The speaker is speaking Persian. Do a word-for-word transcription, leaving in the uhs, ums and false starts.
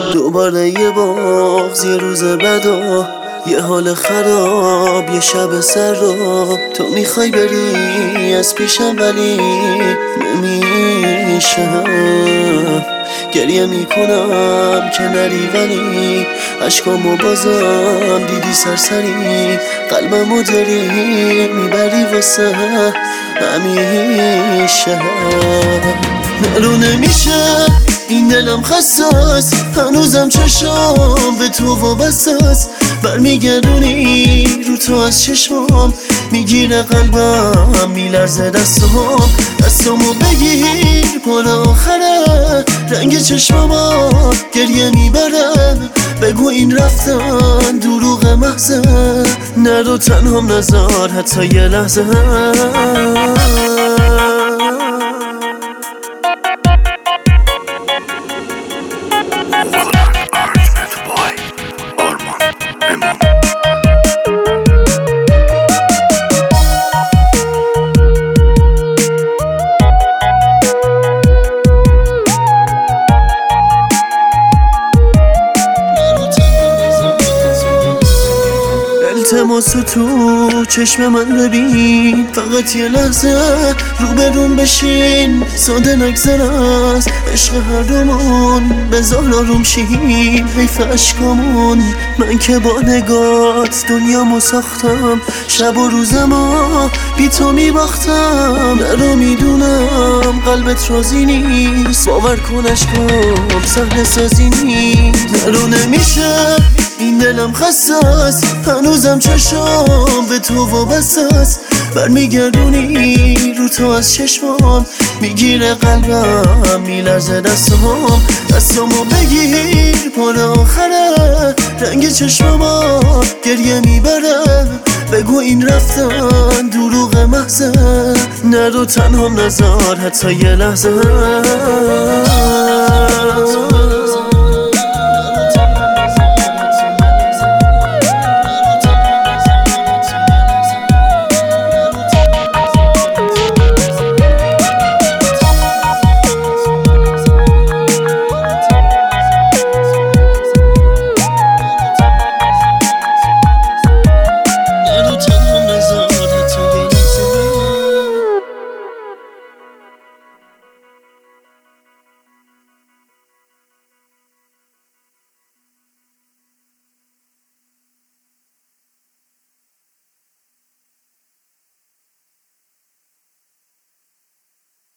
دوباره یه باغ یه روز بدا، یه حال خراب، یه شب سر رو تو میخوای بری از پیشم ولی نمیشه. گریه میکنم که نری ولی عشقامو بازم دیدی سرسری، قلبمو داری میبری واسه همیشه. نرو نمیشه این دلم خساس، هنوزم چشم به تو وابسته‌ست، برمیگردونی رو تو از چشمام، میگیره قلبم میلرزه دستام، دستامو بگیر پال آخره، رنگ چشمام گریه میبره، بگو این رفتن دروغ محضه، نرو تنهام نذار حتی یه لحظه. التماس تو چشم من ببین، فقط یه لحظه روبرون بشین، ساده نگذر از عشق هر دومون، بذار آروم شیم حیف عشقامون، من که با نگات دنیامو ساختم، شب و روزما بی تو میباختم، نرو میدونم قلبت راضی نیست، باور کن عشقام صحنه سازی نیست، نرو نمیشه این دلم خساس، هنوزم چشم به تو وابسته‌ست، برمیگردونی رو تو از چشمام، میگیره قلبم میلرزه دستام، دستامو بگیر پال آخره، رنگ چشمام گریه میبره، بگو این رفتن دروغ محضه، نرو تنهام نذار حتی یه لحظه.